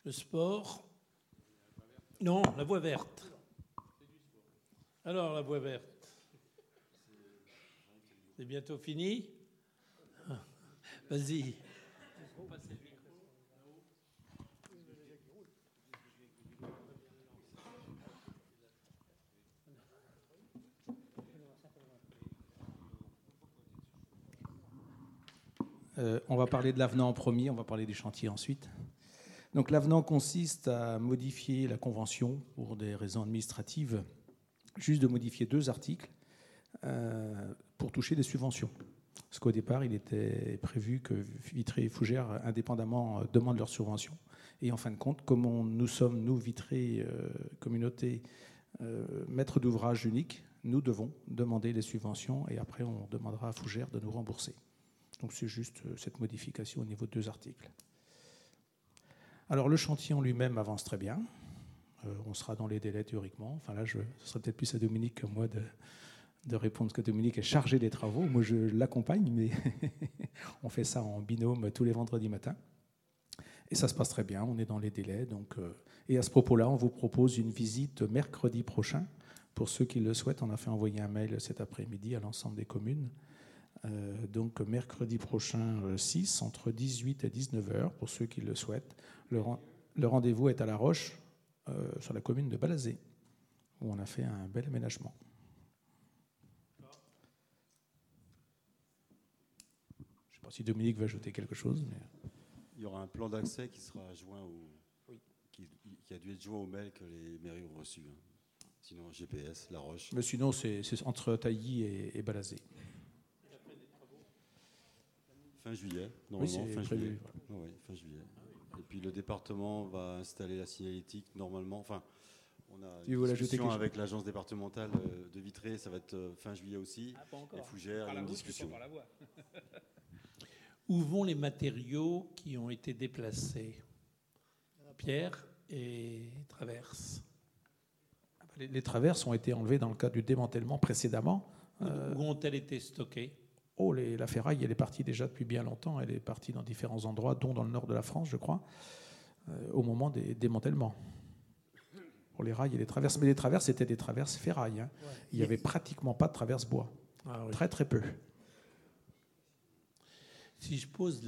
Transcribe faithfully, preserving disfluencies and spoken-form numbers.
Le sport. Non, la voie verte. Alors, la voie verte. C'est bientôt fini? Vas-y. Euh, on va parler de l'avenant en premier, on va parler des chantiers ensuite. Donc l'avenant consiste à modifier la convention pour des raisons administratives, juste de modifier deux articles euh, pour toucher des subventions. Parce qu'au départ, il était prévu que Vitré et Fougères, indépendamment, demandent leurs subventions. Et en fin de compte, comme on, nous sommes, nous, Vitré, euh, communauté, euh, maîtres d'ouvrage unique, nous devons demander les subventions et après on demandera à Fougères de nous rembourser. Donc c'est juste cette modification au niveau de deux articles. Alors le chantier en lui-même avance très bien. Euh, on sera dans les délais théoriquement. Enfin là, je, ce serait peut-être plus à Dominique que moi de, de répondre, parce que Dominique est chargé des travaux. Moi, je l'accompagne, mais on fait ça en binôme tous les vendredis matins. Et ça se passe très bien, on est dans les délais. Donc, euh, et à ce propos-là, on vous propose une visite mercredi prochain. Pour ceux qui le souhaitent, on a fait envoyer un mail cet après-midi à l'ensemble des communes. Euh, donc mercredi prochain, euh, six, entre dix-huit et dix-neuf heures, pour ceux qui le souhaitent. Le, le rendez-vous est à La Roche, euh, sur la commune de Balazé, où on a fait un bel aménagement. Je ne sais pas si Dominique veut ajouter quelque chose. Mais... Il y aura un plan d'accès qui sera joint au, oui. qui, qui a dû être joint au mail que les mairies ont reçu. Hein. Sinon, G P S, La Roche. Mais sinon, c'est, c'est entre Tailly et, et Balazé. Fin juillet, normalement, oui, fin prévu, juillet. voilà. Oui, fin juillet. Et puis le département va installer la signalétique normalement. Enfin, on a si une vous discussion avec l'agence départementale de Vitré, ça va être fin juillet aussi. Ah, pas encore. Et Fougères, il y a une discussion. Où vont les matériaux qui ont été déplacés? Pierre et traverses. Les, les traverses ont été enlevées dans le cadre du démantèlement précédemment. Euh, Où ont-elles été stockées? Oh, les, la ferraille, elle est partie déjà depuis bien longtemps. Elle est partie dans différents endroits, dont dans le nord de la France, je crois, euh, au moment des démantèlements. Pour les rails et les traverses. Mais les traverses, c'était des traverses ferraille. Hein. Ouais. Il n'y avait pratiquement pas de traverses bois. Ah, oui. Très, très peu. Si je pose